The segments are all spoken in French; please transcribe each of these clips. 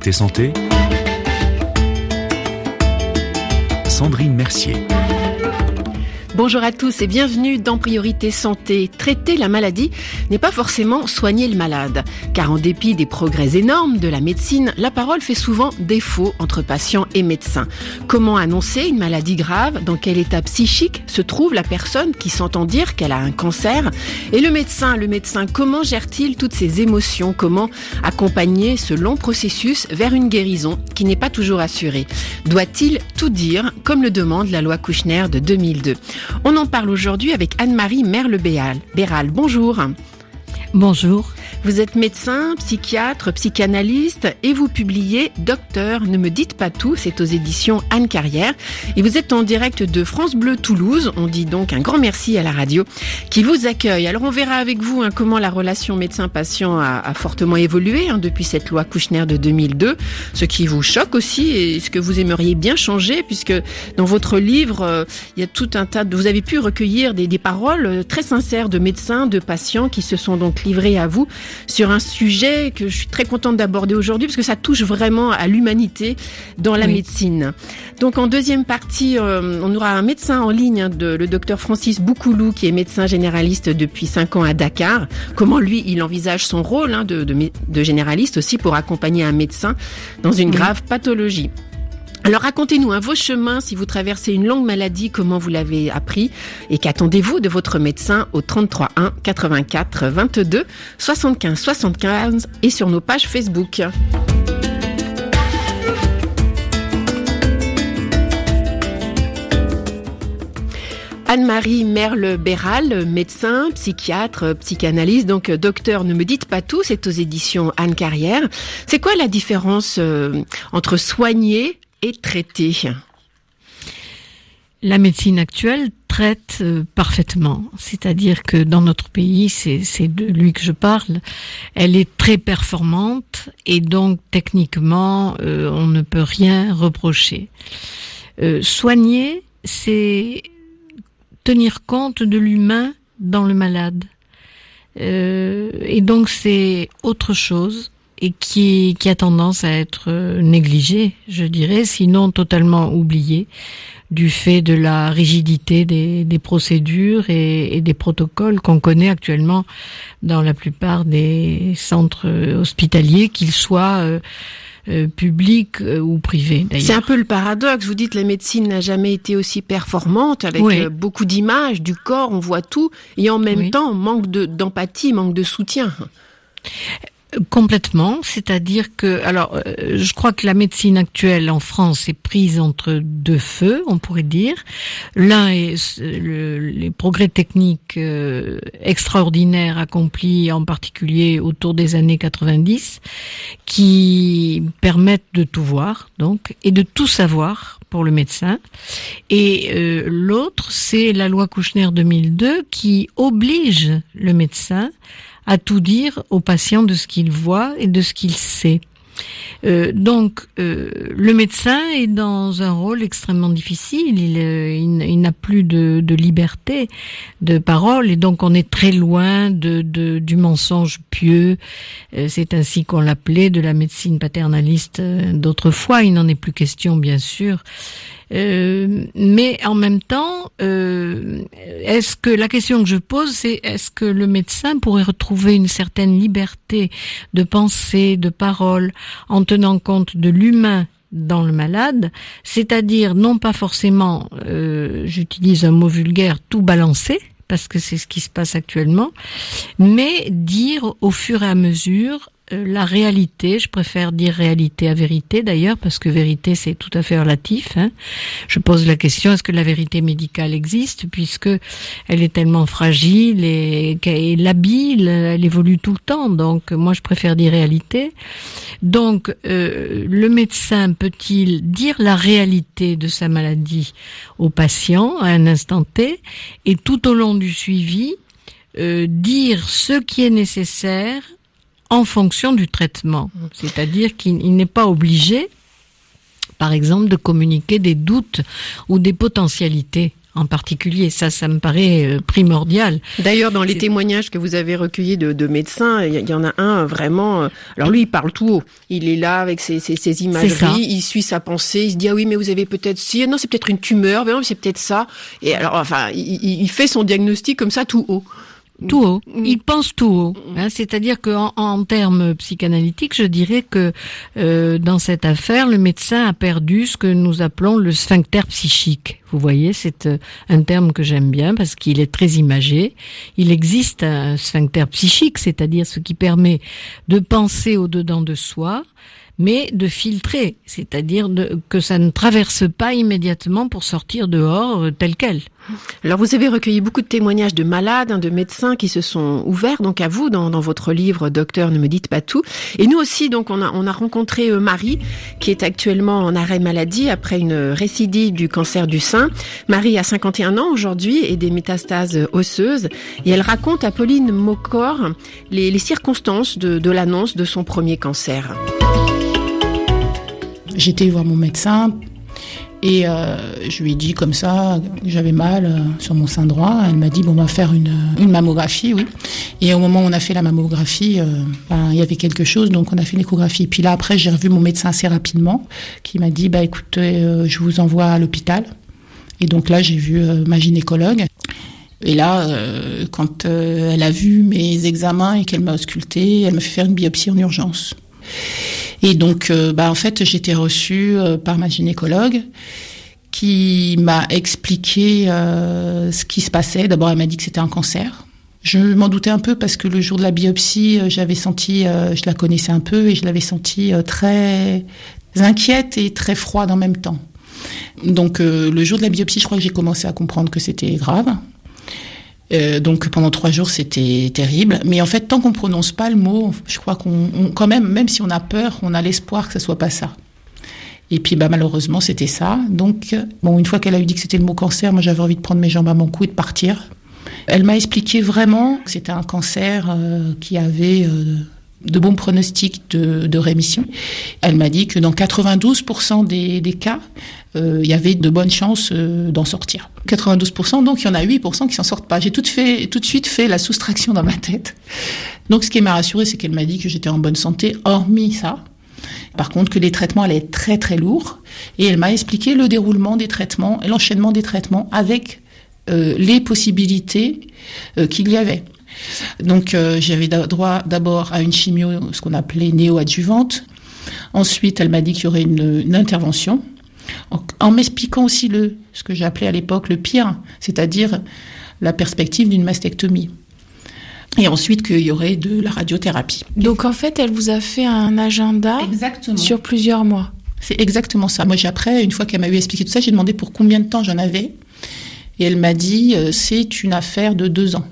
Priorité Santé, Sandrine Mercier. Bonjour à tous et bienvenue dans Priorité Santé. Traiter la maladie n'est pas forcément soigner le malade, car en dépit des progrès énormes de la médecine, la parole fait souvent défaut entre patients et médecins. Comment annoncer une maladie grave? Dans quel état psychique se trouve la personne qui s'entend dire qu'elle a un cancer? Et le médecin, comment gère-t-il toutes ces émotions? Comment accompagner ce long processus vers une guérison qui n'est pas toujours assurée? Doit-il tout dire, comme le demande la loi Kouchner de 2002? On en parle aujourd'hui avec Anne-Marie Merle-Béral. Bonjour. Bonjour. Vous êtes médecin, psychiatre, psychanalyste et vous publiez Docteur, ne me dites pas tout, c'est aux éditions Anne Carrière. Et vous êtes en direct de France Bleu Toulouse. On dit donc un grand merci à la radio qui vous accueille. Alors on verra avec vous comment la relation médecin-patient a fortement évolué depuis cette loi Kouchner de 2002. Ce qui vous choque aussi et ce que vous aimeriez bien changer, puisque dans votre livre, il y a tout un tas de... Vous avez pu recueillir des paroles très sincères de médecins, de patients qui se sont donc livrés à vous sur un sujet que je suis très contente d'aborder aujourd'hui parce que ça touche vraiment à l'humanité dans la médecine. Donc en deuxième partie, on aura un médecin en ligne, le docteur Francis Boukoulou, qui est médecin généraliste depuis 5 ans à Dakar. Comment lui, il envisage son rôle de généraliste aussi pour accompagner un médecin dans une grave pathologie. Alors racontez-nous vos chemins, si vous traversez une longue maladie, comment vous l'avez appris et qu'attendez-vous de votre médecin au 33 1 84 22 75 75 et sur nos pages Facebook. Anne-Marie Merle-Béral, médecin, psychiatre, psychanalyste, donc Docteur, ne me dites pas tout, c'est aux éditions Anne Carrière. C'est quoi la différence entre soigner et traiter? La médecine actuelle traite parfaitement, c'est-à-dire que dans notre pays, c'est de lui que je parle, elle est très performante et donc techniquement, on ne peut rien reprocher. Soigner, c'est tenir compte de l'humain dans le malade. Et donc c'est autre chose et qui a tendance à être négligé, je dirais, sinon totalement oublié, du fait de la rigidité des procédures et des protocoles qu'on connaît actuellement dans la plupart des centres hospitaliers, qu'ils soient publics ou privés d'ailleurs. C'est un peu le paradoxe, vous dites la médecine n'a jamais été aussi performante, avec beaucoup d'images, du corps, on voit tout, et en même temps manque d'empathie, manque de soutien. Complètement, c'est-à-dire que, je crois que la médecine actuelle en France est prise entre deux feux, on pourrait dire. L'un est les progrès techniques extraordinaires accomplis en particulier autour des années 90, qui permettent de tout voir, donc, et de tout savoir pour le médecin. Et l'autre, c'est la loi Kouchner 2002 qui oblige le médecin à tout dire au patient de ce qu'il voit et de ce qu'il sait. Donc, le médecin est dans un rôle extrêmement difficile. Il n'a plus de liberté de parole et donc on est très loin du mensonge pieux. C'est ainsi qu'on l'appelait, de la médecine paternaliste d'autrefois. Il n'en est plus question, bien sûr. Mais en même temps, la question que je pose, c'est est-ce que le médecin pourrait retrouver une certaine liberté de pensée, de parole, en tenant compte de l'humain dans le malade, c'est-à-dire non pas forcément, j'utilise un mot vulgaire, tout balancer, parce que c'est ce qui se passe actuellement, mais dire au fur et à mesure la réalité, je préfère dire réalité à vérité d'ailleurs, parce que vérité c'est tout à fait relatif. Je pose la question, est-ce que la vérité médicale existe, puisque elle est tellement fragile et labile, elle évolue tout le temps, donc moi je préfère dire réalité. Donc le médecin peut-il dire la réalité de sa maladie au patient à un instant T, et tout au long du suivi dire ce qui est nécessaire en fonction du traitement, c'est-à-dire qu'il n'est pas obligé, par exemple, de communiquer des doutes ou des potentialités en particulier. Ça me paraît primordial. D'ailleurs, dans les témoignages que vous avez recueillis de médecins, il y en a un vraiment... alors lui, il parle tout haut. Il est là avec ses imageries, il suit sa pensée, il se dit « Ah oui, mais vous avez peut-être... non, c'est peut-être une tumeur, mais non, c'est peut-être ça. » Et alors, enfin, il fait son diagnostic comme ça tout haut. Tout haut. Il pense tout haut. C'est-à-dire qu'en termes psychanalytiques, je dirais que dans cette affaire, le médecin a perdu ce que nous appelons le sphincter psychique. Vous voyez, c'est un terme que j'aime bien parce qu'il est très imagé. Il existe un sphincter psychique, c'est-à-dire ce qui permet de penser au-dedans de soi, mais de filtrer, c'est-à-dire que ça ne traverse pas immédiatement pour sortir dehors tel quel. Alors vous avez recueilli beaucoup de témoignages de malades, de médecins qui se sont ouverts donc à vous dans votre livre Docteur, ne me dites pas tout. Et nous aussi donc on a rencontré Marie qui est actuellement en arrêt maladie après une récidive du cancer du sein. Marie a 51 ans aujourd'hui et des métastases osseuses et elle raconte à Pauline Mocor les circonstances de l'annonce de son premier cancer. J'étais voir mon médecin et je lui ai dit comme ça que j'avais mal sur mon sein droit. Elle m'a dit on va faire une mammographie, oui. Et au moment où on a fait la mammographie, il y avait quelque chose, donc on a fait l'échographie. Puis là après j'ai revu mon médecin assez rapidement, qui m'a dit écoutez, je vous envoie à l'hôpital. Et donc là j'ai vu ma gynécologue. Et là, quand elle a vu mes examens et qu'elle m'a ausculté, elle m'a fait faire une biopsie en urgence. Et donc, en fait, j'étais reçue par ma gynécologue qui m'a expliqué ce qui se passait. D'abord, elle m'a dit que c'était un cancer. Je m'en doutais un peu parce que le jour de la biopsie, j'avais senti, je la connaissais un peu et je l'avais sentie très inquiète et très froide en même temps. Donc, le jour de la biopsie, je crois que j'ai commencé à comprendre que c'était grave. Donc pendant 3 jours c'était terrible, mais en fait tant qu'on prononce pas le mot, je crois qu'on quand même si on a peur, on a l'espoir que ça soit pas ça. Et puis malheureusement c'était ça. Donc une fois qu'elle a eu dit que c'était le mot cancer, moi j'avais envie de prendre mes jambes à mon cou et de partir. Elle m'a expliqué vraiment que c'était un cancer qui avait de bons pronostics de rémission. Elle m'a dit que dans 92% des cas, il y avait de bonnes chances d'en sortir. 92%, donc il y en a 8% qui s'en sortent pas. J'ai tout de suite fait la soustraction dans ma tête. Donc ce qui m'a rassurée, c'est qu'elle m'a dit que j'étais en bonne santé, hormis ça. Par contre, que les traitements allaient être très très lourds. Et elle m'a expliqué le déroulement des traitements et l'enchaînement des traitements avec les possibilités qu'il y avait. Donc j'avais droit d'abord à une chimio, ce qu'on appelait néo-adjuvante. Ensuite, elle m'a dit qu'il y aurait une intervention, en m'expliquant aussi ce que j'appelais à l'époque le pire, c'est-à-dire la perspective d'une mastectomie. Et ensuite qu'il y aurait de la radiothérapie. Donc en fait, elle vous a fait un agenda sur plusieurs mois. C'est exactement ça. Moi, après, une fois qu'elle m'a eu expliqué tout ça, j'ai demandé pour combien de temps j'en avais. Et elle m'a dit, c'est une affaire de 2 ans.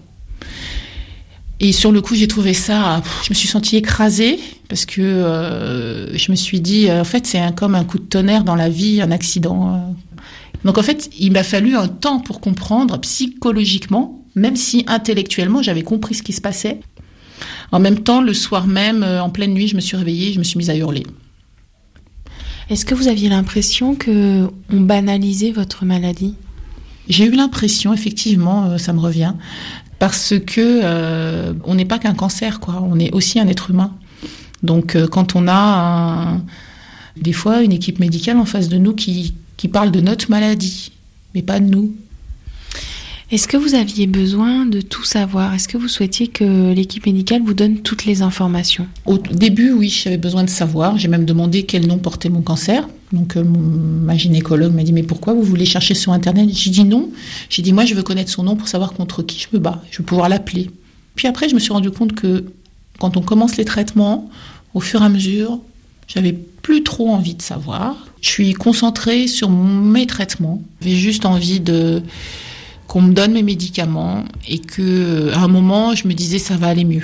Et sur le coup, j'ai trouvé ça, je me suis sentie écrasée parce que je me suis dit, en fait, c'est comme un coup de tonnerre dans la vie, un accident. Donc en fait, il m'a fallu un temps pour comprendre psychologiquement, même si intellectuellement, j'avais compris ce qui se passait. En même temps, le soir même, en pleine nuit, je me suis réveillée, je me suis mise à hurler. Est-ce que vous aviez l'impression qu'on banalisait votre maladie ? J'ai eu l'impression, effectivement, ça me revient, parce que on n'est pas qu'un cancer, quoi. On est aussi un être humain. Donc, quand on a des fois une équipe médicale en face de nous qui parle de notre maladie, mais pas de nous. Est-ce que vous aviez besoin de tout savoir ? Est-ce que vous souhaitiez que l'équipe médicale vous donne toutes les informations ? Au début, oui, j'avais besoin de savoir. J'ai même demandé quel nom portait mon cancer. Donc, ma gynécologue m'a dit « Mais pourquoi vous voulez chercher sur Internet ?» J'ai dit non. J'ai dit « Moi, je veux connaître son nom pour savoir contre qui je me bats. Je veux pouvoir l'appeler. » Puis après, je me suis rendu compte que quand on commence les traitements, au fur et à mesure, j'avais plus trop envie de savoir. Je suis concentrée sur mes traitements. J'avais juste envie qu'on me donne mes médicaments et qu'à un moment, je me disais ça va aller mieux.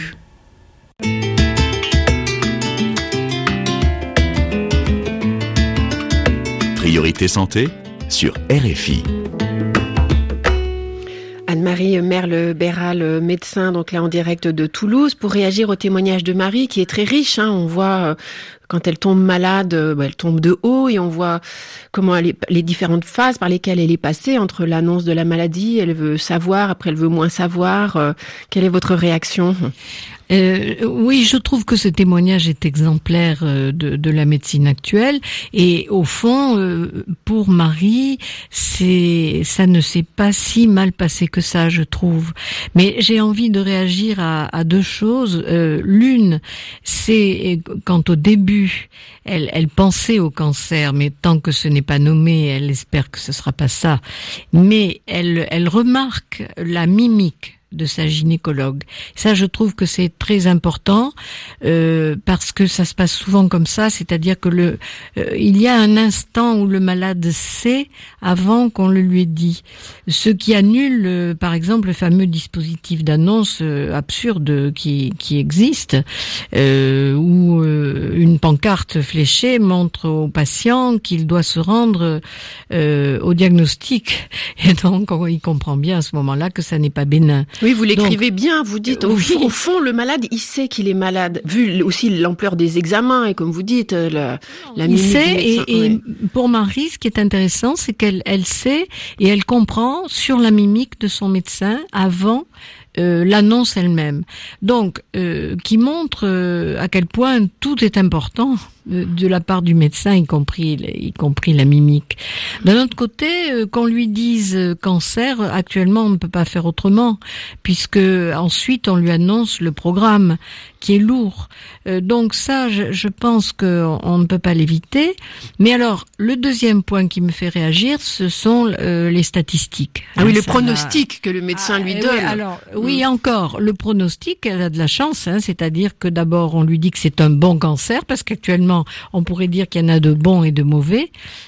Priorité santé sur RFI. Anne-Marie Merle-Béral, médecin, donc là en direct de Toulouse, pour réagir au témoignage de Marie, qui est très riche. On voit quand elle tombe malade, elle tombe de haut et on voit comment les différentes phases par lesquelles elle est passée entre l'annonce de la maladie. Elle veut savoir, après elle veut moins savoir. Quelle est votre réaction ? Oui, je trouve que ce témoignage est exemplaire de la médecine actuelle et au fond, pour Marie, ça ne s'est pas si mal passé que ça, je trouve. Mais j'ai envie de réagir à deux choses. L'une, c'est quand au début, elle pensait au cancer, mais tant que ce n'est pas nommé, elle espère que ce sera pas ça. Mais elle remarque la mimique de sa gynécologue. Ça, je trouve que c'est très important parce que ça se passe souvent comme ça, c'est-à-dire que il y a un instant où le malade sait avant qu'on le lui ait dit. Ce qui annule, par exemple, le fameux dispositif d'annonce absurde qui existe, où une pancarte fléchée montre au patient qu'il doit se rendre au diagnostic. Et donc, il comprend bien à ce moment-là que ça n'est pas bénin. Oui, vous l'écrivez bien, vous dites, au fond, le malade, il sait qu'il est malade, vu aussi l'ampleur des examens, et comme vous dites, la mimique du médecin. Et pour Marie, ce qui est intéressant, c'est qu'elle sait, et elle comprend sur la mimique de son médecin avant l'annonce elle-même. Donc, qui montre à quel point tout est important de la part du médecin, y compris la mimique. D'un autre côté, qu'on lui dise cancer, actuellement on ne peut pas faire autrement, puisque ensuite on lui annonce le programme qui est lourd. Donc ça, je pense qu'on ne peut pas l'éviter. Mais alors, le deuxième point qui me fait réagir, ce sont les statistiques. Ah oui, le pronostic que le médecin lui donne. Oui, encore, le pronostic, elle a de la chance, c'est-à-dire que d'abord on lui dit que c'est un bon cancer, parce qu'actuellement on pourrait dire qu'il y en a de bons et de mauvais,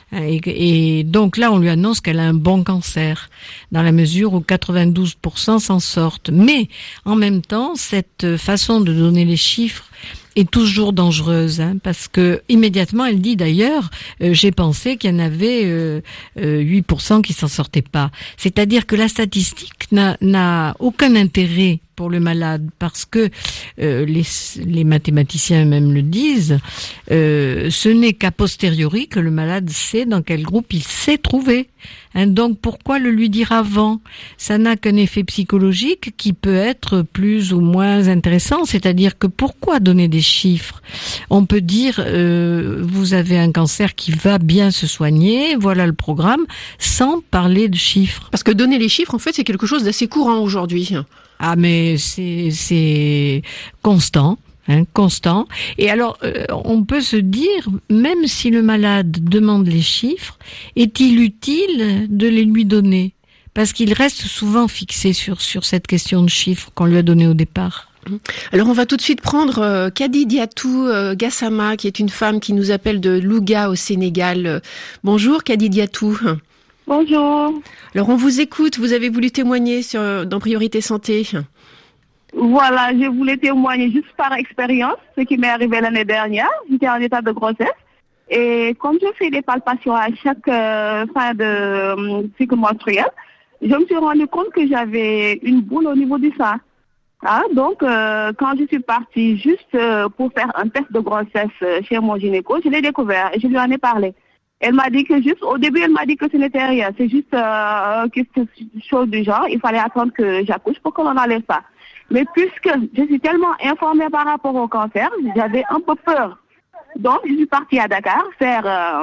et donc là on lui annonce qu'elle a un bon cancer, dans la mesure où 92% s'en sortent. Mais en même temps, cette façon de donner les chiffres est toujours dangereuse, parce que immédiatement elle dit d'ailleurs, j'ai pensé qu'il y en avait 8% qui s'en sortaient pas. C'est-à-dire que la statistique n'a aucun intérêt pour le malade, parce que les mathématiciens eux-mêmes le disent, ce n'est qu'a posteriori que le malade sait dans quel groupe il s'est trouvé. Donc pourquoi le lui dire avant ? Ça n'a qu'un effet psychologique qui peut être plus ou moins intéressant, c'est-à-dire que pourquoi donner des chiffres ? On peut dire vous avez un cancer qui va bien se soigner, voilà le programme, sans parler de chiffres. Parce que donner les chiffres, en fait, c'est quelque chose d'assez courant aujourd'hui. Ah, mais c'est constant. Constant. Et alors, on peut se dire, même si le malade demande les chiffres, est-il utile de les lui donner ? Parce qu'il reste souvent fixé sur cette question de chiffres qu'on lui a donné au départ. Alors on va tout de suite prendre Kadi Diatou Gassama, qui est une femme qui nous appelle de Louga au Sénégal. Bonjour Kadi Diatou. Bonjour. Alors on vous écoute, vous avez voulu témoigner dans Priorité Santé. Voilà, je voulais témoigner juste par expérience, ce qui m'est arrivé l'année dernière. J'étais en état de grossesse et comme je fais des palpations à chaque fin de cycle menstruel, je me suis rendu compte que j'avais une boule au niveau du sein. Donc, quand je suis partie juste pour faire un test de grossesse chez mon gynéco, je l'ai découvert et je lui en ai parlé. Elle m'a dit que au début, elle m'a dit que ce n'était rien. C'est juste quelque chose du genre. Il fallait attendre que j'accouche pour qu'on n'en enlève pas. Mais puisque je suis tellement informée par rapport au cancer, j'avais un peu peur. Donc, je suis partie à Dakar faire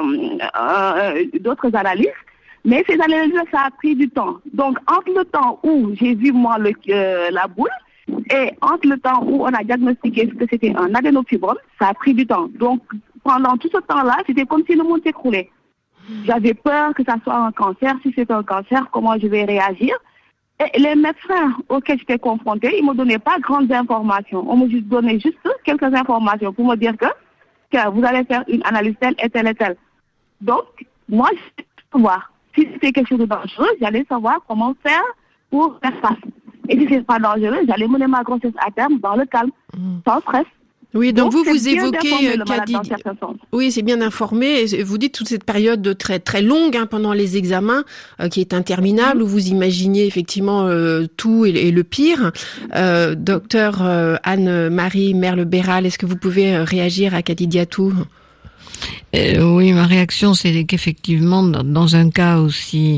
d'autres analyses. Mais ces analyses, ça a pris du temps. Donc, entre le temps où j'ai vu, moi, la boule, et entre le temps où on a diagnostiqué que c'était un adénofibrome, ça a pris du temps. Donc, pendant tout ce temps-là, c'était comme si le monde s'écroulait. J'avais peur que ça soit un cancer. Si c'est un cancer, comment je vais réagir? Et les médecins auxquels j'étais confrontée, ils ne me donnaient pas grandes informations. On me donnait juste quelques informations pour me dire que vous allez faire une analyse telle et telle et telle. Donc, moi, je voulais savoir. Si c'était quelque chose de dangereux, j'allais savoir comment faire pour faire face. Et si c'est pas dangereux, j'allais mener ma grossesse à terme dans le calme, sans stress. Oui, donc vous c'est bien évoquez d'informer le malade Khadija. dans certains sens. Oui, c'est bien informé. Et vous dites toute cette période très très longue pendant les examens qui est interminable où vous imaginez effectivement tout et le pire. Docteur Anne-Marie Merle-Béral, est-ce que vous pouvez réagir à Khadijatou? Oui, ma réaction, c'est qu'effectivement, dans un cas aussi,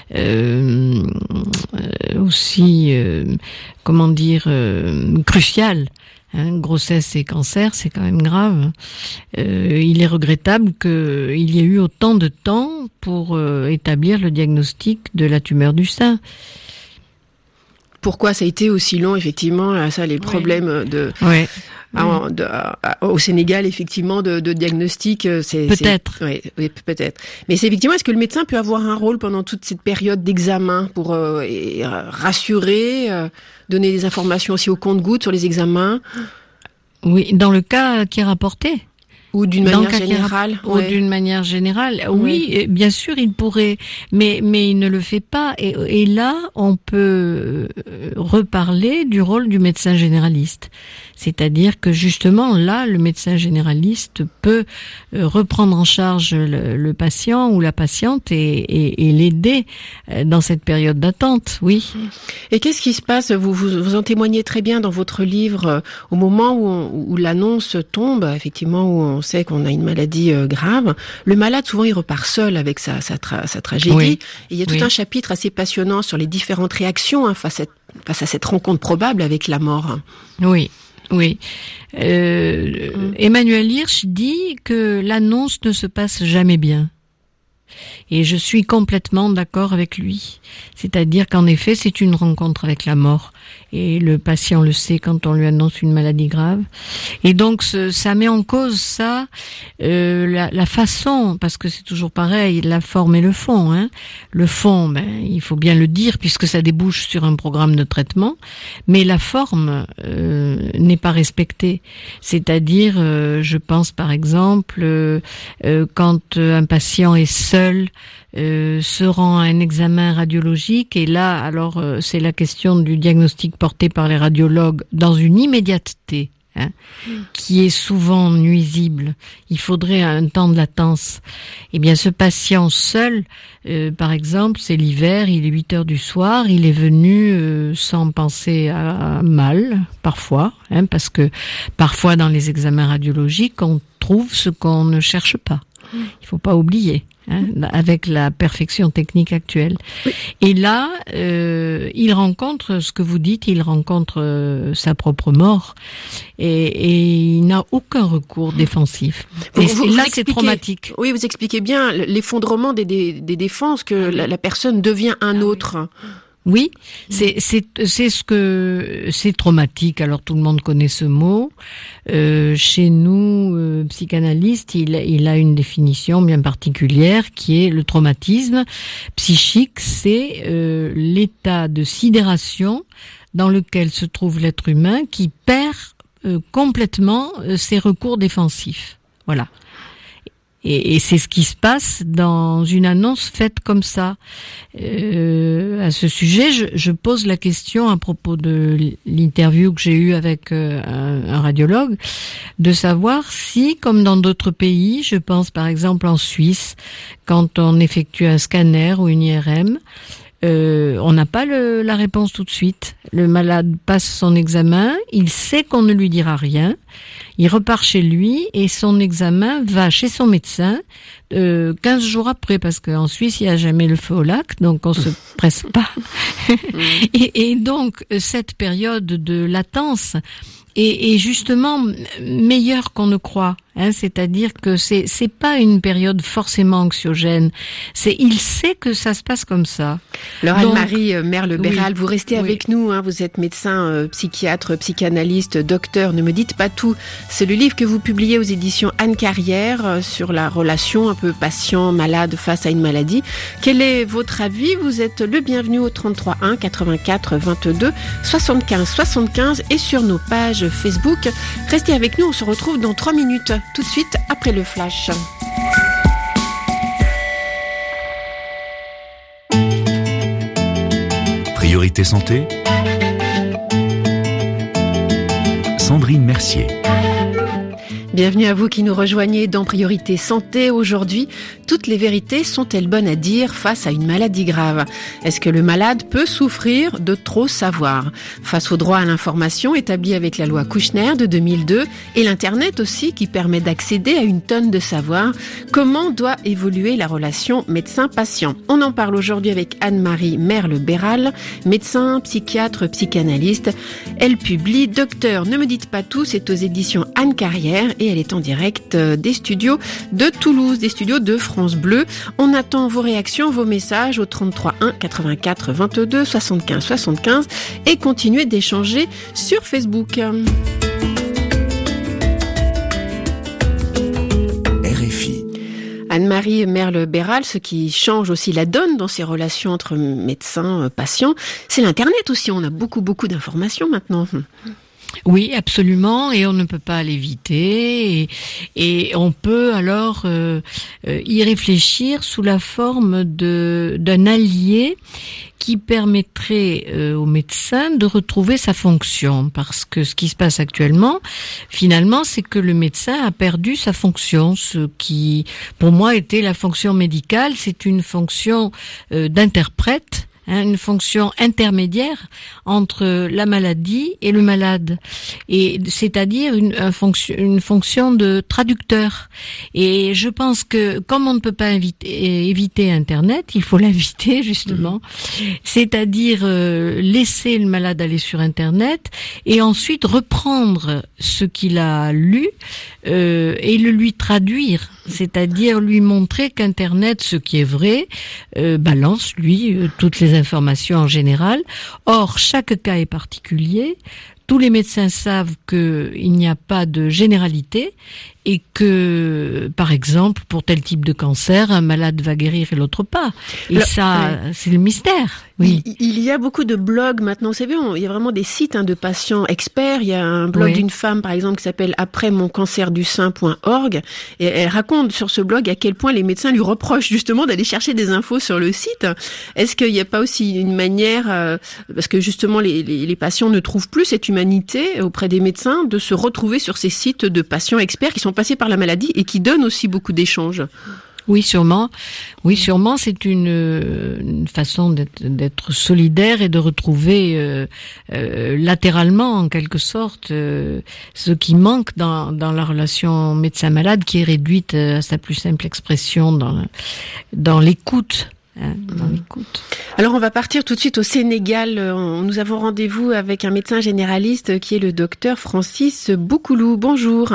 crucial, grossesse et cancer, c'est quand même grave. Il est regrettable qu'il y ait eu autant de temps pour établir le diagnostic de la tumeur du sein. Pourquoi ça a été aussi long, effectivement, ça, les problèmes au Sénégal, effectivement, de diagnostic, peut-être. Oui, peut-être. Mais c'est effectivement, est-ce que le médecin peut avoir un rôle pendant toute cette période d'examen pour rassurer, donner des informations aussi au compte-gouttes sur les examens? Oui, dans le cas qui est rapporté. Ou d'une manière générale. Ou d'une manière générale. Oui, bien sûr, il pourrait, mais il ne le fait pas. Et là, on peut reparler du rôle du médecin généraliste. C'est-à-dire que justement, là, le médecin généraliste peut reprendre en charge le patient ou la patiente et l'aider dans cette période d'attente, oui. Et qu'est-ce qui se passe? Vous en témoignez très bien dans votre livre, au moment où l'annonce tombe, effectivement, où on sait qu'on a une maladie grave. Le malade, souvent, il repart seul avec sa tragédie. Oui. Et il y a tout un chapitre assez passionnant sur les différentes réactions face à cette rencontre probable avec la mort. Oui. Emmanuel Hirsch dit que l'annonce ne se passe jamais bien. Et je suis complètement d'accord avec lui. C'est-à-dire qu'en effet, c'est une rencontre avec la mort. Et le patient le sait quand on lui annonce une maladie grave. Et donc, ça met en cause la façon, parce que c'est toujours pareil, la forme et le fond. Le fond, il faut bien le dire, puisque ça débouche sur un programme de traitement. Mais la forme n'est pas respectée. C'est-à-dire, je pense par exemple, quand un patient est seul, se rend à un examen radiologique, et là, alors, c'est la question du diagnostic porté par les radiologues dans une immédiateté, qui est souvent nuisible. Il faudrait un temps de latence. Eh bien, ce patient seul, par exemple, c'est l'hiver, il est 8h du soir, il est venu sans penser à mal, parfois, parce que parfois dans les examens radiologiques, on trouve ce qu'on ne cherche pas. Il faut pas oublier, avec la perfection technique actuelle. Oui. Et là, il rencontre ce que vous dites, il rencontre sa propre mort, et il n'a aucun recours défensif. Et là, c'est traumatique. Oui, vous expliquez bien l'effondrement des défenses, que la personne devient un autre. Oui, c'est traumatique. Alors tout le monde connaît ce mot. Chez nous, psychanalystes, il a une définition bien particulière qui est le traumatisme psychique. C'est l'état de sidération dans lequel se trouve l'être humain qui perd complètement ses recours défensifs. Voilà. Et c'est ce qui se passe dans une annonce faite comme ça. À ce sujet, je pose la question à propos de l'interview que j'ai eue avec un radiologue, de savoir si, comme dans d'autres pays, je pense par exemple en Suisse, quand on effectue un scanner ou une IRM, on n'a pas la réponse tout de suite. Le malade passe son examen, il sait qu'on ne lui dira rien, il repart chez lui et son examen va chez son médecin 15 jours après, parce qu'en Suisse il n'y a jamais le feu au lac, donc on se presse pas. et donc cette période de latence est justement meilleure qu'on ne croit. C'est-à-dire que c'est pas une période forcément anxiogène. Il sait que ça se passe comme ça. Alors Anne-Marie Merle-Béral, vous restez avec nous. Vous êtes médecin, psychiatre, psychanalyste, docteur. Ne me dites pas tout. C'est le livre que vous publiez aux éditions Anne Carrière sur la relation un peu patient-malade face à une maladie. Quel est votre avis? Vous êtes le bienvenu au 33 1 84 22 75 75 et sur nos pages Facebook. Restez avec nous. On se retrouve dans 3 minutes. Tout de suite après le flash. Priorité santé. Sandrine Mercier. Bienvenue à vous qui nous rejoignez dans Priorité Santé. Aujourd'hui, toutes les vérités sont-elles bonnes à dire face à une maladie grave? Est-ce que le malade peut souffrir de trop savoir? Face au droit à l'information établi avec la loi Kouchner de 2002 et l'Internet aussi qui permet d'accéder à une tonne de savoir, comment doit évoluer la relation médecin-patient? On en parle aujourd'hui avec Anne-Marie Merle-Béral, médecin, psychiatre, psychanalyste. Elle publie Docteur, ne me dites pas tout, c'est aux éditions Anne Carrière et elle est en direct des studios de Toulouse, des studios de France Bleu. On attend vos réactions, vos messages au 33 1 84 22 75 75 et continuez d'échanger sur Facebook. RFI. Anne-Marie Merle-Béral, ce qui change aussi la donne dans ces relations entre médecins et patients, c'est l'Internet aussi. On a beaucoup d'informations maintenant. Oui, absolument, et on ne peut pas l'éviter, et on peut alors y réfléchir sous la forme d'un allié qui permettrait au médecin de retrouver sa fonction, parce que ce qui se passe actuellement, finalement, c'est que le médecin a perdu sa fonction, ce qui, pour moi, était la fonction médicale, c'est une fonction d'interprète, une fonction intermédiaire entre la maladie et le malade, et c'est-à-dire une fonction de traducteur. Et je pense que comme on ne peut pas éviter Internet, il faut l'inviter justement, c'est-à-dire laisser le malade aller sur Internet et ensuite reprendre ce qu'il a lu et le lui traduire, c'est-à-dire lui montrer qu'Internet, ce qui est vrai, balance lui toutes les informations en général. Or, chaque cas est particulier. Tous les médecins savent qu'il n'y a pas de généralité et que, par exemple, pour tel type de cancer, un malade va guérir et l'autre pas. Et c'est le mystère. Oui. Il y a beaucoup de blogs maintenant. Vous savez, il y a vraiment des sites de patients experts. Il y a un blog d'une femme, par exemple, qui s'appelle aprèsmoncancerdusein.org. Et elle raconte sur ce blog à quel point les médecins lui reprochent justement d'aller chercher des infos sur le site. Est-ce qu'il n'y a pas aussi une manière, parce que justement les patients ne trouvent plus cette humanité auprès des médecins, de se retrouver sur ces sites de patients experts qui sont passés par la maladie et qui donnent aussi beaucoup d'échanges? Oui, sûrement. C'est une façon d'être solidaire et de retrouver latéralement, en quelque sorte, ce qui manque dans la relation médecin-malade, qui est réduite à sa plus simple expression dans l'écoute. Alors on va partir tout de suite au Sénégal. Nous avons rendez-vous avec un médecin généraliste qui est le docteur Francis Boukoulou. Bonjour.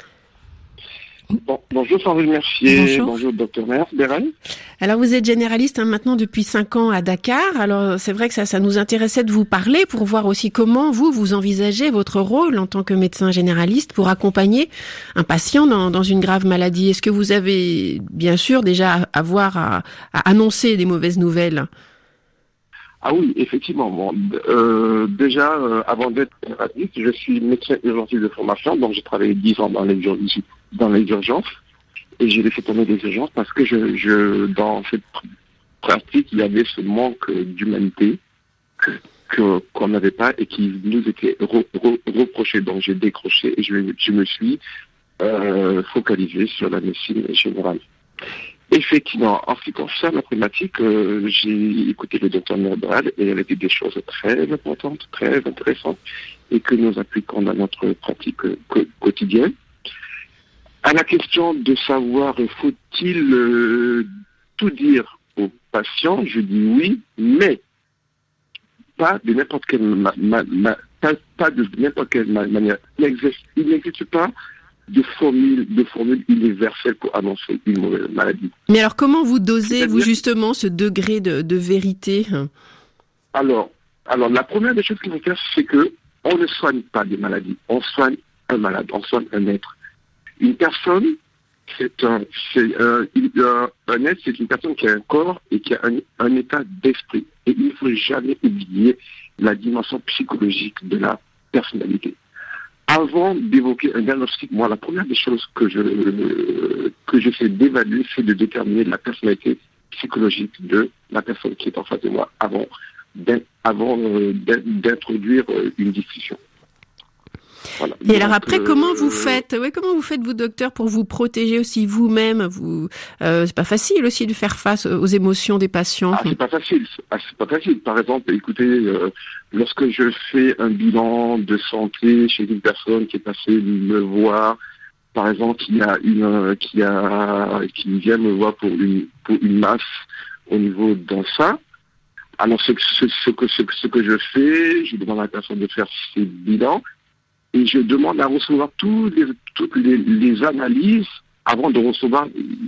Bonjour Sandrine Mercier, bonjour docteur Merle-Béral. Alors vous êtes généraliste maintenant depuis 5 ans à Dakar. Alors c'est vrai que ça nous intéressait de vous parler pour voir aussi comment vous envisagez votre rôle en tant que médecin généraliste pour accompagner un patient dans une grave maladie. Est-ce que vous avez bien sûr déjà avoir à annoncer des mauvaises nouvelles? Ah oui, effectivement. Déjà, avant d'être généraliste, je suis médecin urgentiste de formation, donc j'ai travaillé 10 ans dans les urgences, et j'ai laissé tomber des urgences parce que dans cette pratique, il y avait ce manque d'humanité qu'on n'avait pas et qui nous était reproché. Donc j'ai décroché et je me suis focalisé sur la médecine générale. Effectivement, en ce qui concerne la problématique, j'ai écouté le docteur Merle-Béral et elle a dit des choses très importantes, très intéressantes et que nous appliquons dans notre pratique quotidienne. À la question de savoir faut-il tout dire aux patients, je dis oui, mais pas de n'importe quelle manière. Il n'existe pas de formule universelle pour annoncer une mauvaise maladie. Mais alors comment vous dosez, vous, justement, ce degré de vérité? Alors, la première des choses qu'il faut faire, c'est que on ne soigne pas des maladies. On soigne un malade, on soigne un être. Une personne, un être, c'est une personne qui a un corps et qui a un état d'esprit. Et il ne faut jamais oublier la dimension psychologique de la personnalité. Avant d'évoquer un diagnostic, moi, la première des choses que j'essaie d'évaluer, c'est de déterminer la personnalité psychologique de la personne qui est en face de moi avant d'introduire une discussion. Voilà. Et alors après, comment vous faites vous, docteur, pour vous protéger aussi vous-même? C'est pas facile aussi de faire face aux émotions des patients. C'est pas facile. Par exemple, écoutez, lorsque je fais un bilan de santé chez une personne qui est passée me voir, par exemple, qui vient me voir pour une masse au niveau d'un sein. Alors ce que je fais, je demande à la personne de faire ses bilans et je demande à recevoir toutes les analyses avant de recevoir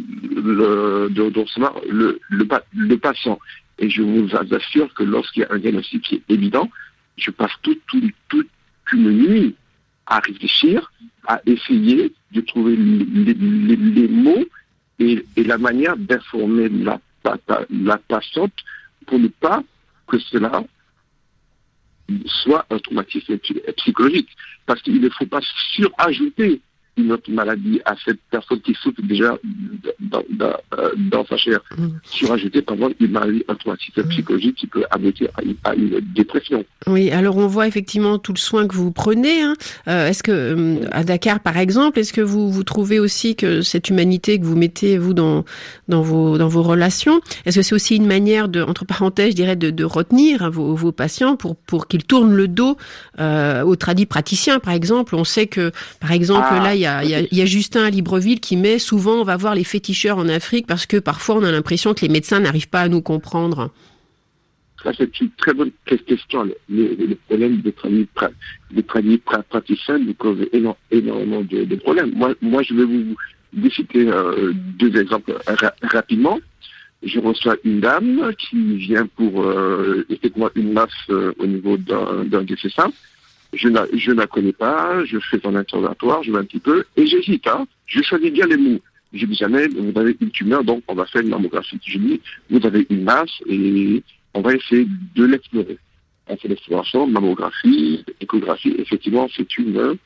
le patient. Et je vous assure que lorsqu'il y a un diagnostic qui est évident, je passe toute une nuit à réfléchir, à essayer de trouver les mots et la manière d'informer la patiente pour ne pas que cela soit un traumatisme psychologique. Parce qu'il ne faut pas surajouter une autre maladie à cette personne qui souffre déjà dans sa chair. Surajouter, par exemple, une maladie, un traumatisme psychologique qui peut aboutir à une dépression. Oui, alors on voit effectivement tout le soin que vous prenez. Est-ce que, à Dakar par exemple, est-ce que vous trouvez aussi que cette humanité que vous mettez, vous, dans vos relations, est-ce que c'est aussi une manière entre parenthèses, je dirais, de retenir vos patients pour qu'ils tournent le dos aux tradis praticiens, par exemple? On sait que, par exemple, là, il y a Justin à Libreville qui met souvent, on va voir les féticheurs en Afrique parce que parfois on a l'impression que les médecins n'arrivent pas à nous comprendre. Ça, c'est une très bonne question. Le problème des tradis praticiens nous cause énormément de problèmes. Moi, je vais vous citer deux exemples rapidement. Je reçois une dame qui vient pour effectivement une masse au niveau d'un de ses seins. Je ne la connais pas, je fais un interrogatoire, je vais un petit peu, et j'hésite, je choisis bien les mots. Je dis jamais, vous avez une tumeur, donc on va faire une mammographie. Je dis, vous avez une masse, et on va essayer de l'explorer. On fait l'exploration, mammographie, échographie, effectivement, c'est une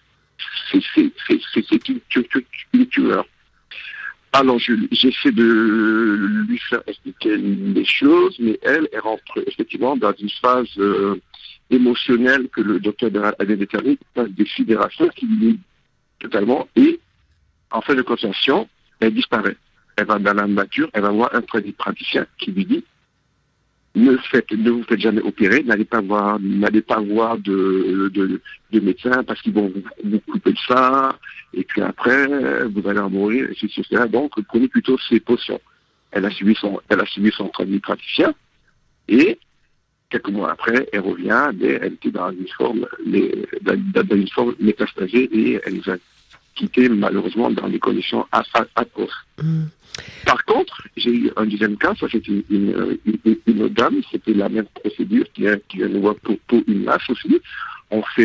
tumeur. Alors, j'essaie de lui faire expliquer les choses, mais elle rentre effectivement dans une phase émotionnelle que le docteur avait déterminée, une phase de sidération qui lui est totalement, et en fin de consultation, elle disparaît. Elle va dans la nature, elle va voir un praticien qui lui dit ne vous faites jamais opérer, n'allez pas voir de médecin parce qu'ils vont vous couper le sein, et puis après, vous allez en mourir, et ceci, cela. Donc, prenez plutôt ces potions. Elle a suivi son praticien, et quelques mois après, elle revient, mais elle était dans une forme métastasée, et elle nous a quitté malheureusement dans des conditions atroces. Par contre, j'ai eu un deuxième cas, ça c'était une dame, c'était la même procédure qui vient nous voir pour une masse aussi. On fait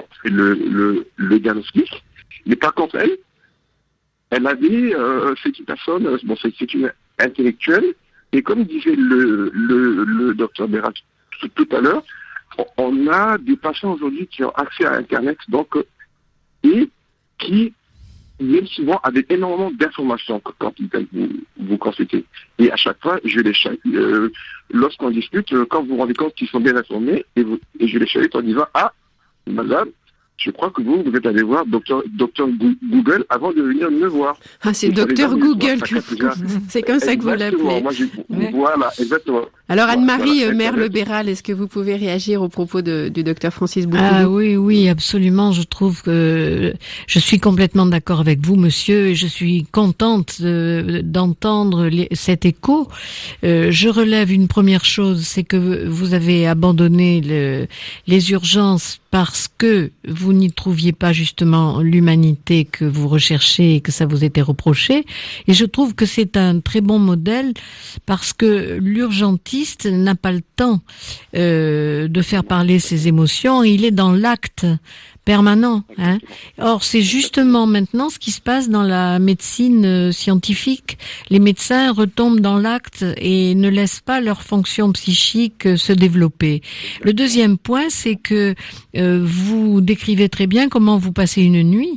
le diagnostic, mais par contre elle avait, c'est une personne, c'est une intellectuelle, et comme disait le docteur Bérat tout à l'heure, on a des patients aujourd'hui qui ont accès à Internet, donc, et qui même souvent avec énormément d'informations quand ils viennent vous consulter. Et à chaque fois, lorsqu'on discute, quand vous vous rendez compte qu'ils sont bien informés, et je les chalute en disant, madame, je crois que vous êtes allé voir docteur Google avant de venir me voir. C'est docteur Google, c'est comme ça que vous l'appelez. Voilà, exactement. Alors Anne-Marie Merle-Béral, est-ce que vous pouvez réagir au propos du docteur Francis Boukoudou? Oui, absolument. Je trouve que je suis complètement d'accord avec vous, monsieur, et je suis contente d'entendre cet écho. Je relève une première chose, c'est que vous avez abandonné les urgences parce que vous n'y trouviez pas justement l'humanité que vous recherchez et que ça vous était reproché. Et je trouve que c'est un très bon modèle parce que l'urgentiste n'a pas le temps de faire parler ses émotions. Il est dans l'acte permanent. Or, c'est justement maintenant ce qui se passe dans la médecine scientifique. Les médecins retombent dans l'acte et ne laissent pas leur fonction psychique se développer. Le deuxième point, c'est que vous décrivez très bien comment vous passez une nuit.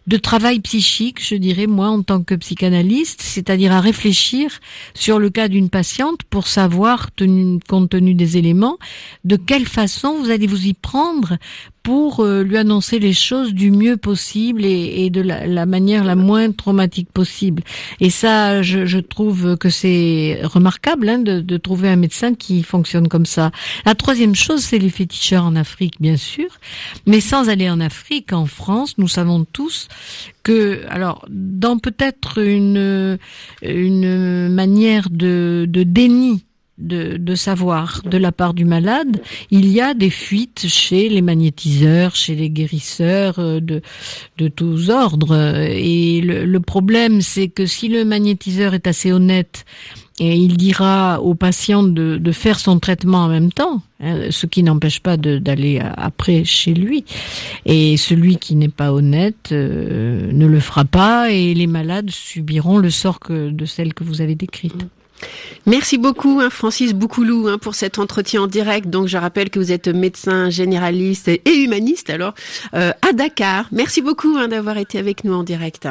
de travail psychique, je dirais, moi, en tant que psychanalyste, c'est-à-dire à réfléchir sur le cas d'une patiente pour savoir, compte tenu des éléments, de quelle façon vous allez vous y prendre pour lui annoncer les choses du mieux possible et de la manière la moins traumatique possible. Et ça, je trouve que c'est remarquable de trouver un médecin qui fonctionne comme ça. La troisième chose, c'est les féticheurs en Afrique, bien sûr. Mais sans aller en Afrique, en France, nous savons tous que, alors, dans peut-être une manière de déni de savoir de la part du malade, il y a des fuites chez les magnétiseurs, chez les guérisseurs de tous ordres. Et le problème, c'est que si le magnétiseur est assez honnête et il dira au patient de faire son traitement en même temps, ce qui n'empêche pas d'aller après chez lui. Et celui qui n'est pas honnête ne le fera pas, et les malades subiront le sort de celle que vous avez décrite. Merci beaucoup, Francis Boukoulou, pour cet entretien en direct. Donc, je rappelle que vous êtes médecin généraliste et humaniste, alors, à Dakar. Merci beaucoup d'avoir été avec nous en direct.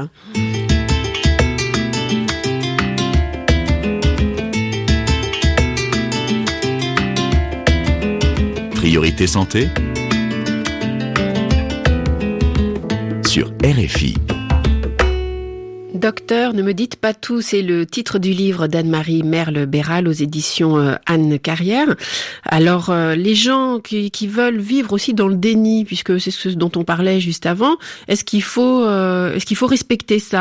Priorité santé sur RFI. Docteur, ne me dites pas tout, c'est le titre du livre d'Anne-Marie Merle-Béral aux éditions Anne Carrière. Alors, les gens qui veulent vivre aussi dans le déni, puisque c'est ce dont on parlait juste avant, est-ce qu'il faut respecter ça ?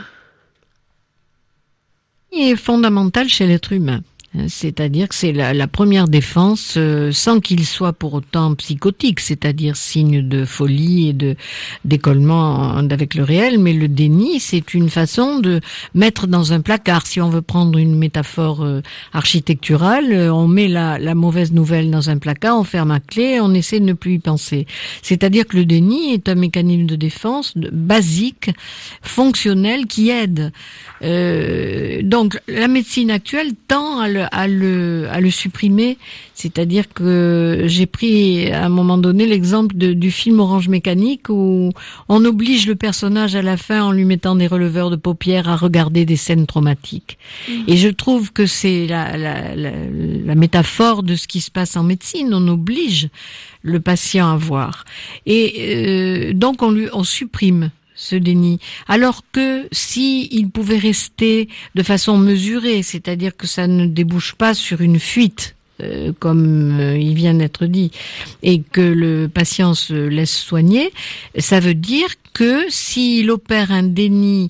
Il est fondamental chez l'être humain. C'est-à-dire que c'est la première défense, sans qu'il soit pour autant psychotique, c'est-à-dire signe de folie et de décollement avec le réel, mais le déni, c'est une façon de mettre dans un placard. Si on veut prendre une métaphore architecturale, on met la mauvaise nouvelle dans un placard, on ferme à clé, on essaie de ne plus y penser. C'est-à-dire que le déni est un mécanisme de défense basique, fonctionnel, qui aide. Donc la médecine actuelle tend à le supprimer, c'est-à-dire que j'ai pris à un moment donné l'exemple du film Orange Mécanique, où on oblige le personnage à la fin, en lui mettant des releveurs de paupières, à regarder des scènes traumatiques. Et je trouve que c'est la métaphore de ce qui se passe en médecine. On oblige le patient à voir, et donc on supprime ce déni. Alors que si il pouvait rester de façon mesurée, c'est-à-dire que ça ne débouche pas sur une fuite, comme il vient d'être dit, et que le patient se laisse soigner, ça veut dire que s'il opère un déni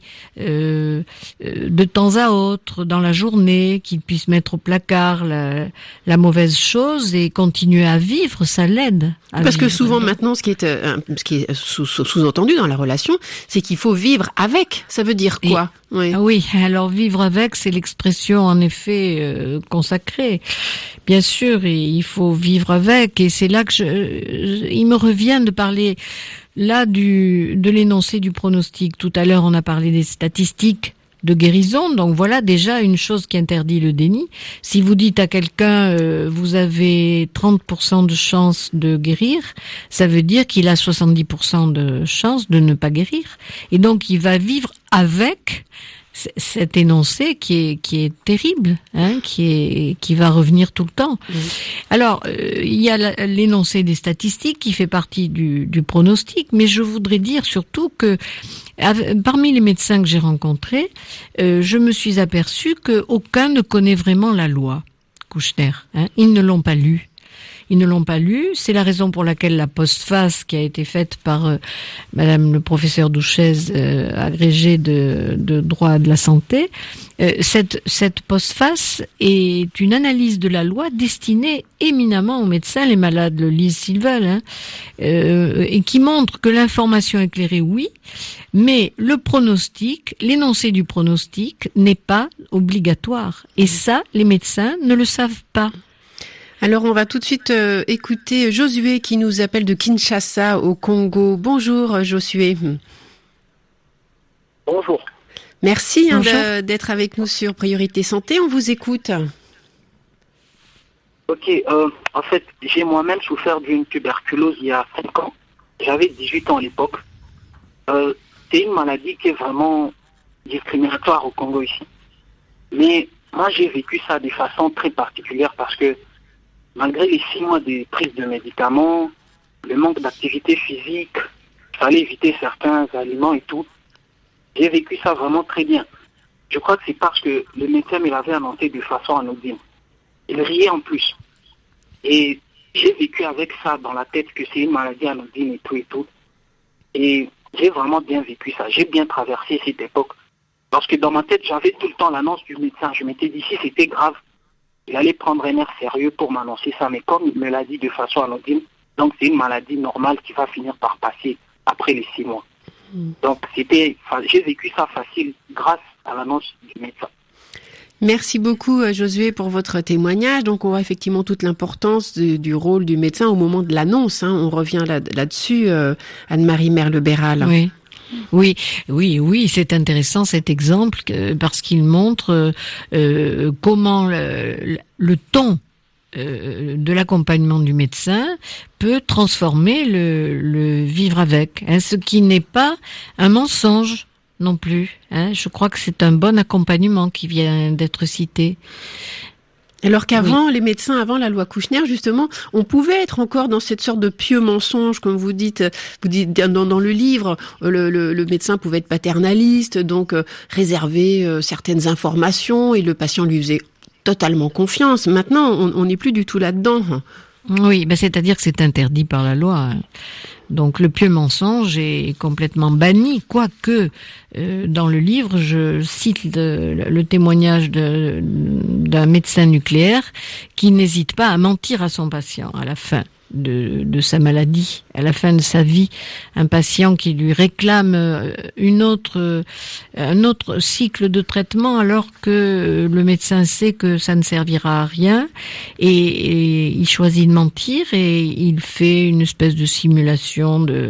de temps à autre dans la journée, qu'il puisse mettre au placard la mauvaise chose et continuer à vivre, ça l'aide. Parce que souvent maintenant, ce qui est sous-entendu dans la relation, c'est qu'il faut vivre avec. Ça veut dire quoi ? Oui, alors vivre avec, c'est l'expression en effet consacrée. Bien sûr, il faut vivre avec, et c'est là que il me revient de parler là de l'énoncé du pronostic. Tout à l'heure, on a parlé des statistiques de guérison. Donc voilà déjà une chose qui interdit le déni. Si vous dites à quelqu'un vous avez 30% de chance de guérir, ça veut dire qu'il a 70% de chance de ne pas guérir. Et donc il va vivre avec cet énoncé qui est terrible, qui va revenir tout le temps. Oui. Alors, il y a l'énoncé des statistiques qui fait partie du pronostic, mais je voudrais dire surtout que parmi les médecins que j'ai rencontrés, je me suis aperçue qu'aucun ne connaît vraiment la loi Kouchner. Ils ne l'ont pas lue. Ils ne l'ont pas lu. C'est la raison pour laquelle la postface qui a été faite par Madame le professeur Douchez, agrégée de droit de la santé, cette postface est une analyse de la loi destinée éminemment aux médecins. Les malades le lisent s'ils veulent, et qui montre que l'information éclairée, oui, mais le pronostic, l'énoncé du pronostic n'est pas obligatoire. Et ça, les médecins ne le savent pas. Alors, on va tout de suite écouter Josué qui nous appelle de Kinshasa au Congo. Bonjour Josué. Bonjour. Merci d'être avec nous sur Priorité Santé. On vous écoute. Ok, en fait, j'ai moi-même souffert d'une tuberculose il y a 5 ans. J'avais 18 ans à l'époque. c'est une maladie qui est vraiment discriminatoire au Congo ici. Mais moi, j'ai vécu ça de façon très particulière parce que malgré les 6 mois de prise de médicaments, le manque d'activité physique, il fallait éviter certains aliments et tout, j'ai vécu ça vraiment très bien. Je crois que c'est parce que le médecin me l'avait annoncé de façon anodine. Il riait en plus. Et j'ai vécu avec ça dans la tête que c'est une maladie anodine et tout et tout. Et j'ai vraiment bien vécu ça. J'ai bien traversé cette époque. Parce que dans ma tête, j'avais tout le temps l'annonce du médecin. Je m'étais dit, si c'était grave, il allait prendre un air sérieux pour m'annoncer ça. Mais comme il me l'a dit de façon anodine, donc c'est une maladie normale qui va finir par passer après les 6 mois. Donc j'ai vécu ça facile grâce à l'annonce du médecin. Merci beaucoup Josué pour votre témoignage. Donc on voit effectivement toute l'importance du rôle du médecin au moment de l'annonce. On revient là-dessus, Anne-Marie Merle-Béral. Oui, c'est intéressant cet exemple parce qu'il montre comment le ton de l'accompagnement du médecin peut transformer le vivre avec, ce qui n'est pas un mensonge non plus. Je crois que c'est un bon accompagnement qui vient d'être cité. Alors qu'avant, les médecins, avant la loi Kouchner, justement, on pouvait être encore dans cette sorte de pieux mensonge, comme vous dites dans le livre, le médecin pouvait être paternaliste, donc réserver certaines informations, et le patient lui faisait totalement confiance. Maintenant, on n'est plus du tout là-dedans. Oui, c'est-à-dire que c'est interdit par la loi. Donc le pieux mensonge est complètement banni, quoique dans le livre, je cite le témoignage d'un médecin nucléaire qui n'hésite pas à mentir à son patient à la fin de sa maladie, à la fin de sa vie, un patient qui lui réclame un autre cycle de traitement alors que le médecin sait que ça ne servira à rien et il choisit de mentir et il fait une espèce de simulation de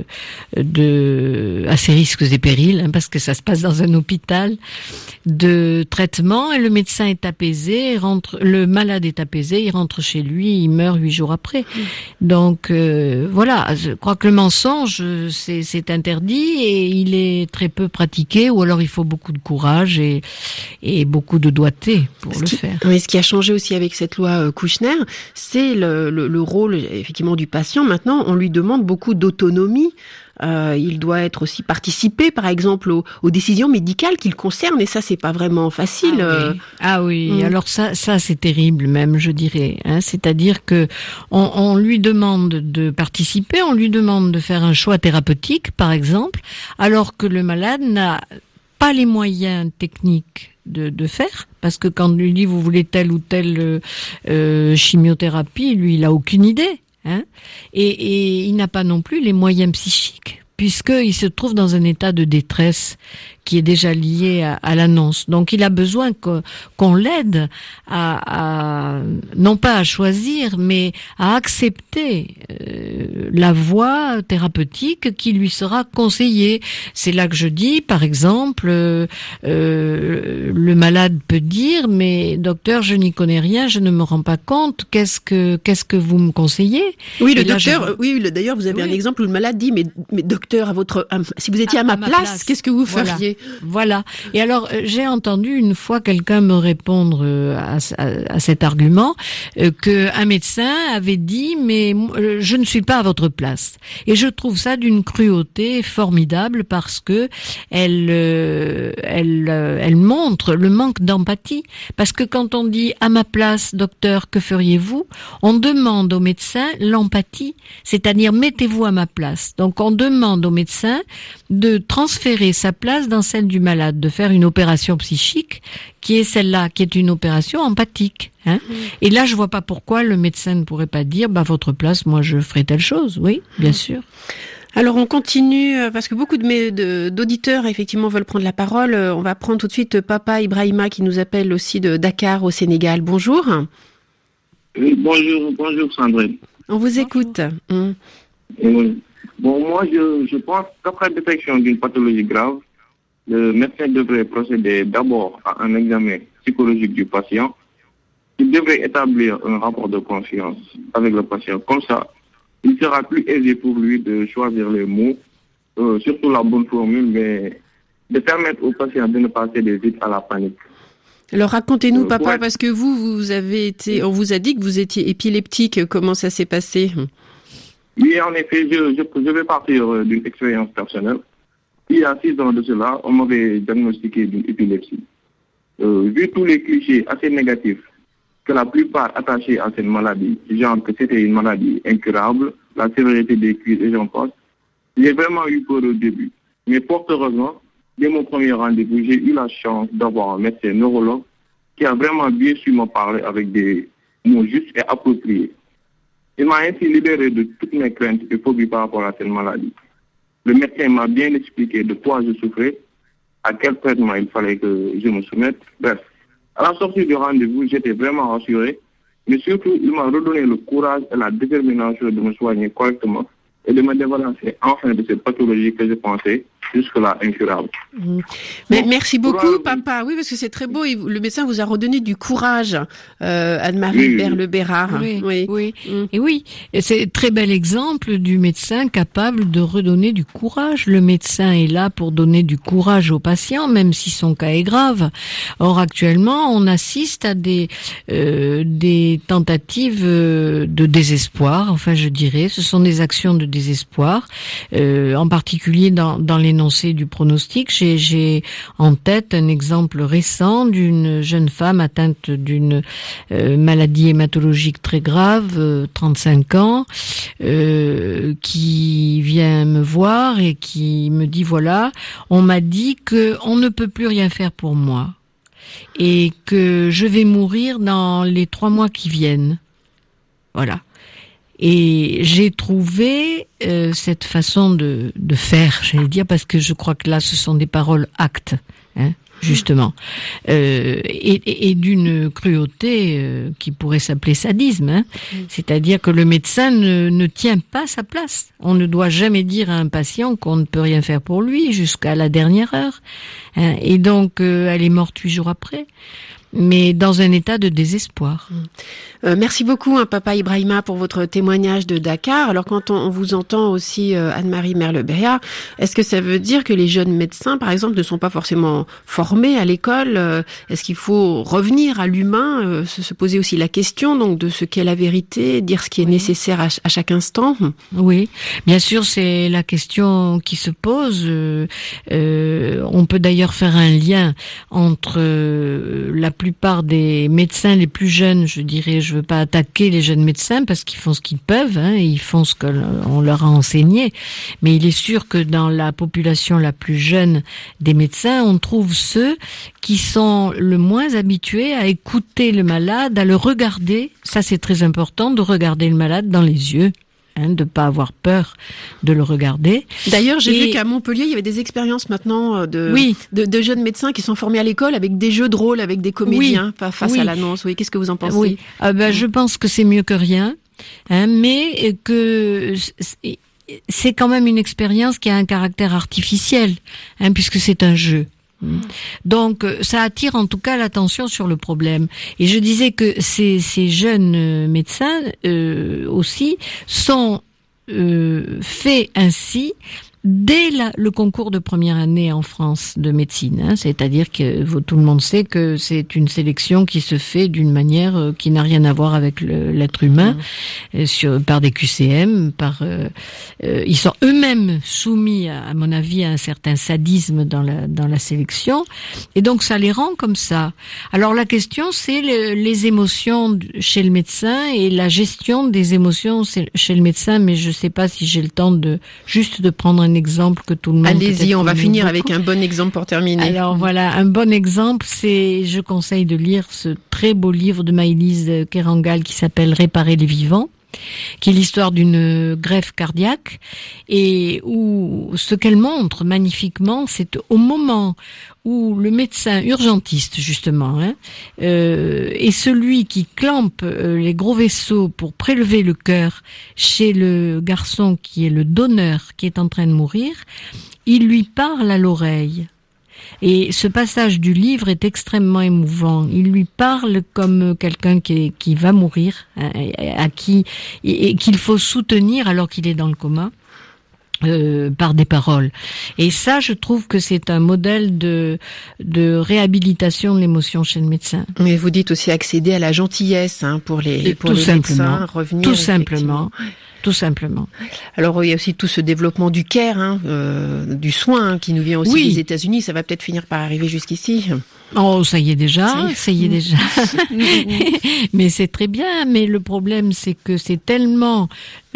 à ses risques et périls, parce que ça se passe dans un hôpital, de traitement, et le médecin est apaisé, le malade est apaisé, il rentre chez lui, il meurt 8 jours après. Donc voilà, je crois que le mensonge c'est interdit et il est très peu pratiqué, ou alors il faut beaucoup de courage et beaucoup de doigté pour le faire. Mais ce qui a changé aussi avec cette loi Kouchner, c'est le rôle effectivement du patient. Maintenant, on lui demande beaucoup d'autonomie. Il doit être aussi participer, par exemple, aux décisions médicales qui le concernent, et ça, c'est pas vraiment facile. Ah oui. Alors ça c'est terrible même, je dirais. C'est-à-dire que on lui demande de participer, on lui demande de faire un choix thérapeutique, par exemple, alors que le malade n'a pas les moyens techniques de faire, parce que quand on lui dit vous voulez telle ou telle chimiothérapie, lui il a aucune idée. Et il n'a pas non plus les moyens psychiques, puisqu'il se trouve dans un état de détresse qui est déjà lié à l'annonce. Donc il a besoin qu'on l'aide à non pas à choisir, mais à accepter la voie thérapeutique qui lui sera conseillée. C'est là que je dis, par exemple, le malade peut dire, mais docteur, je n'y connais rien, je ne me rends pas compte, qu'est-ce que vous me conseillez? Oui, le docteur, d'ailleurs, vous avez un exemple où le malade dit, mais docteur, si vous étiez à ma place, qu'est-ce que vous feriez? Voilà. Et alors, j'ai entendu une fois quelqu'un me répondre à cet argument, que un médecin avait dit, mais je ne suis pas à votre place. Et je trouve ça d'une cruauté formidable, parce que elle montre le manque d'empathie. Parce que quand on dit à ma place, docteur, que feriez-vous? On demande au médecin l'empathie, c'est-à-dire mettez-vous à ma place. Donc on demande au médecin de transférer sa place dans celle du malade, de faire une opération psychique qui est celle-là, qui est une opération empathique. Et là, je vois pas pourquoi le médecin ne pourrait pas dire, votre place, moi, je ferai telle chose. Oui, bien sûr. Alors on continue, parce que beaucoup d'auditeurs effectivement veulent prendre la parole. On va prendre tout de suite Papa Ibrahima qui nous appelle aussi de Dakar au Sénégal. Bonjour. Oui, bonjour Sandrine. On vous écoute. Oui. Bon, moi je pense qu'après détection d'une pathologie grave, le médecin devrait procéder d'abord à un examen psychologique du patient. Il devrait établir un rapport de confiance avec le patient. Comme ça, il sera plus aisé pour lui de choisir les mots surtout la bonne formule, mais de permettre aux patients de ne pas céder vite à la panique. Alors racontez-nous, papa, ouais. parce que vous avez été, on vous a dit que vous étiez épileptique. Comment ça s'est passé? Oui, en effet, je vais partir d'une expérience personnelle. Il y a 6 ans de cela, on m'avait diagnostiqué d'une épilepsie. Vu tous les clichés assez négatifs que la plupart attachés à cette maladie, genre que c'était une maladie incurable, la sévérité des crises et j'en passe, j'ai vraiment eu peur au début. Mais fort heureusement, dès mon premier rendez-vous, j'ai eu la chance d'avoir un médecin neurologue qui a vraiment bien su me parler avec des mots justes et appropriés. Il m'a ainsi libéré de toutes mes craintes et phobies par rapport à cette maladie. Le médecin m'a bien expliqué de quoi je souffrais, à quel traitement il fallait que je me soumette. Bref, à la sortie du rendez-vous, j'étais vraiment rassuré, mais surtout, il m'a redonné le courage et la détermination de me soigner correctement et de me débarrasser enfin de cette pathologie que je pensais jusque-là incurable. Mais merci beaucoup, papa. Oui, parce que c'est très beau. Le médecin vous a redonné du courage, Anne-Marie Berle-Bérard. Oui. Et oui, c'est un très bel exemple du médecin capable de redonner du courage. Le médecin est là pour donner du courage aux patients, même si son cas est grave. Or, actuellement, on assiste à des tentatives de désespoir. Enfin, je dirais, ce sont des actions de désespoir, en particulier dans l'énoncé du pronostic. J'ai en tête un exemple récent d'une jeune femme atteinte d'une maladie hématologique très grave, 35 ans, qui vient me voir et qui me dit voilà, on m'a dit que on ne peut plus rien faire pour moi et que je vais mourir dans les 3 mois qui viennent. Voilà. Et j'ai trouvé cette façon de faire, j'allais dire, parce que je crois que là, ce sont des paroles actes, hein, justement, et d'une cruauté qui pourrait s'appeler sadisme, hein. C'est-à-dire que le médecin ne tient pas sa place. On ne doit jamais dire à un patient qu'on ne peut rien faire pour lui jusqu'à la dernière heure, hein. Et donc, elle est morte 8 jours après, mais dans un état de désespoir. Merci beaucoup, Papa Ibrahima, pour votre témoignage de Dakar. Alors, quand on vous entend aussi, Anne-Marie Berle-Bérard, est-ce que ça veut dire que les jeunes médecins, par exemple, ne sont pas forcément formés à l'école? Est-ce qu'il faut revenir à l'humain, se poser aussi la question donc de ce qu'est la vérité, dire ce qui est nécessaire à chaque instant? Oui, bien sûr, c'est la question qui se pose. On peut d'ailleurs faire un lien entre la plupart des médecins les plus jeunes, je dirais. Je veux pas attaquer les jeunes médecins parce qu'ils font ce qu'ils peuvent, hein, et ils font ce qu'on leur a enseigné. Mais il est sûr que dans la population la plus jeune des médecins, on trouve ceux qui sont le moins habitués à écouter le malade, à le regarder. Ça, c'est très important, de regarder le malade dans les yeux. Hein, de pas avoir peur de le regarder. D'ailleurs, j'ai vu qu'à Montpellier, il y avait des expériences maintenant de jeunes médecins qui sont formés à l'école avec des jeux de rôle, avec des comédiens face à l'annonce. Oui, qu'est-ce que vous en pensez? Oui, je pense que c'est mieux que rien, hein, mais que c'est quand même une expérience qui a un caractère artificiel, hein, puisque c'est un jeu. Donc ça attire en tout cas l'attention sur le problème. Et je disais que ces jeunes médecins aussi sont faits ainsi dès le concours de première année en France de médecine, hein, c'est-à-dire que tout le monde sait que c'est une sélection qui se fait d'une manière qui n'a rien à voir avec l'être humain, par des QCM, ils sont eux-mêmes soumis, à mon avis, à un certain sadisme dans la sélection, et donc ça les rend comme ça. Alors la question, c'est les émotions chez le médecin et la gestion des émotions chez le médecin, mais je sais pas si j'ai le temps de prendre un exemple que tout le monde... Allez-y, on va finir avec un bon exemple pour terminer. Alors voilà, un bon exemple, je conseille de lire ce très beau livre de Maëlys Kerangal qui s'appelle Réparer les vivants, qui est l'histoire d'une greffe cardiaque, et où ce qu'elle montre magnifiquement, c'est au moment où le médecin urgentiste, justement, est celui qui clampe les gros vaisseaux pour prélever le cœur chez le garçon qui est le donneur, qui est en train de mourir, il lui parle à l'oreille. Et ce passage du livre est extrêmement émouvant. Il lui parle comme quelqu'un qui va mourir, hein, et qu'il faut soutenir alors qu'il est dans le coma. par des paroles. Et ça, je trouve que c'est un modèle de réhabilitation de l'émotion chez le médecin. Mais vous dites aussi accéder à la gentillesse pour les médecins, revenir. Tout simplement. Alors il y a aussi tout ce développement du care, du soin qui nous vient aussi des États-Unis. Ça va peut-être finir par arriver jusqu'ici. Oh, ça y est déjà. Mais c'est très bien. Mais le problème, c'est que c'est tellement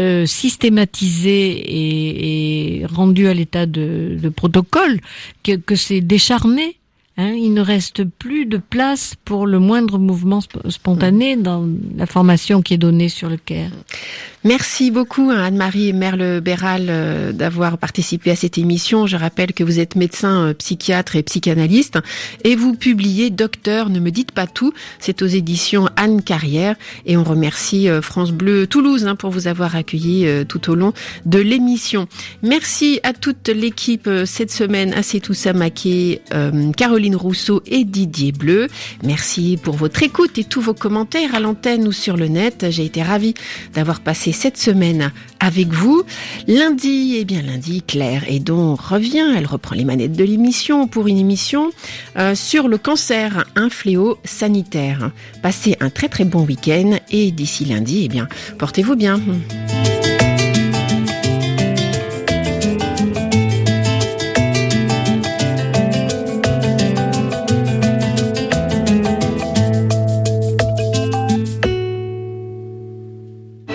systématisé et rendu à l'état de protocole que c'est décharné. Il ne reste plus de place pour le moindre mouvement spontané dans la formation qui est donnée sur le care. Merci beaucoup Anne-Marie Merle-Béral d'avoir participé à cette émission. Je rappelle que vous êtes médecin, psychiatre et psychanalyste et vous publiez Docteur, ne me dites pas tout. C'est aux éditions Anne Carrière et on remercie France Bleu Toulouse pour vous avoir accueilli tout au long de l'émission. Merci à toute l'équipe cette semaine, Assetou Samaké, Caroline Rousseau et Didier Bleu. Merci pour votre écoute et tous vos commentaires à l'antenne ou sur le net. J'ai été ravie d'avoir passé cette semaine avec vous. Lundi, Claire Hédon revient. Elle reprend les manettes de l'émission pour une émission sur le cancer, un fléau sanitaire. Passez un très très bon week-end et d'ici lundi, portez-vous bien.